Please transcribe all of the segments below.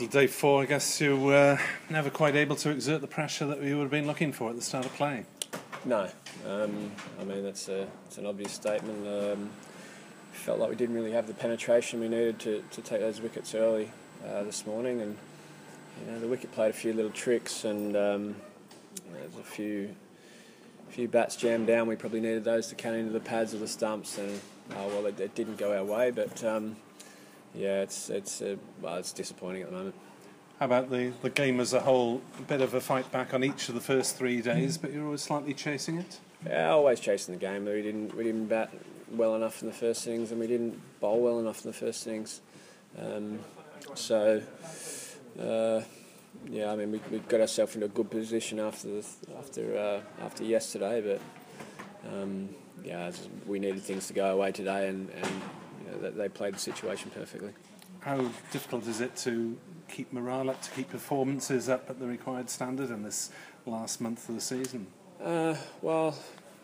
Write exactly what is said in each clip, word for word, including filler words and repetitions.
Day four, I guess you were never quite able to exert the pressure that you would have been looking for at the start of play. No, um, I mean that's a it's an obvious statement. Um, felt like we didn't really have the penetration we needed to, to take those wickets early uh, this morning, and you know the wicket played a few little tricks, and um, you know, there's a few few bats jammed down. We probably needed those to cut into the pads of the stumps, and oh, well, it, it didn't go our way, but. Um, Yeah, it's it's uh, well, it's disappointing at the moment. How about the, the game as a whole? A bit of a fight back on each of the first three days, but you're always slightly chasing it. Yeah, always chasing the game. We didn't we didn't bat well enough in the first innings, and we didn't bowl well enough in the first innings. Um, so uh, yeah, I mean we we got ourselves into a good position after the, after uh, after yesterday, but um, yeah, we needed things to go our way today, and. and That they played the situation perfectly. How difficult is it to keep morale up, to keep performances up at the required standard in this last month of the season? Uh, well,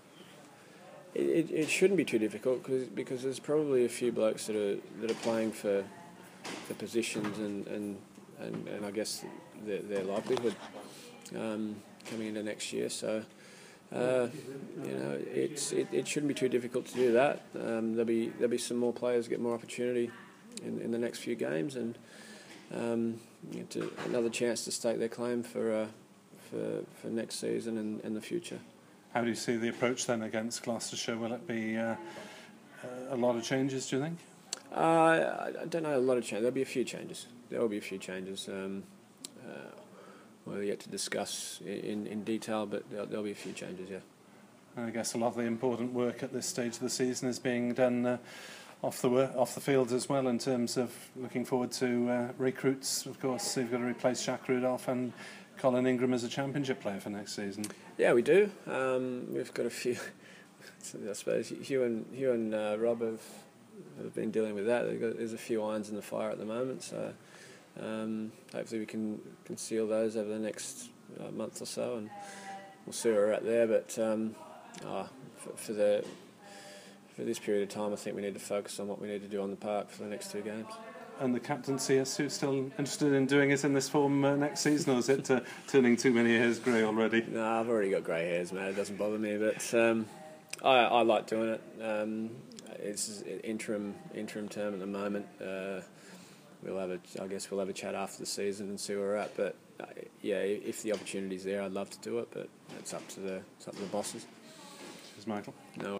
it, it shouldn't be too difficult cause, because there's probably a few blokes that are that are playing for for positions and and, and, and I guess their, their livelihood um, coming into next year. So. Uh, you know, it's it, it shouldn't be too difficult to do that. Um, there'll be there'll be some more players get more opportunity in, in the next few games, and um, to, another chance to stake their claim for uh, for for next season and, and the future. How do you see the approach then against Gloucestershire? Will it be uh, a lot of changes? Do you think? Uh, I don't know. A lot of changes. There'll be a few changes. There will be a few changes. Um, uh, We're yet to discuss in, in detail, but there'll, there'll be a few changes, yeah. I guess a lot of the important work at this stage of the season is being done uh, off the off the field as well, in terms of looking forward to uh, recruits. Of course, you've got to replace Jack Rudolph and Colin Ingram as a championship player for next season. Yeah, we do. Um, we've got a few. I suppose Hugh and Hugh and uh, Rob have, have been dealing with that. Got, there's a few irons in the fire at the moment, so. Um, hopefully we can, can seal those over the next uh, month or so, and we'll see where we're at there. But um, oh, for, for the for this period of time, I think we need to focus on what we need to do on the park for the next two games. And the captaincy, is Sue still interested in doing it in this form uh, next season, or is it uh, turning too many hairs grey already? No, I've already got grey hairs, man. It doesn't bother me, but um, I, I like doing it. Um, it's interim interim term at the moment. Uh, We'll have a, I guess we'll have a chat after the season and see where we're at. But uh, yeah, if the opportunity's there, I'd love to do it. But it's up to the, it's up to the bosses. Cheers, Michael. No.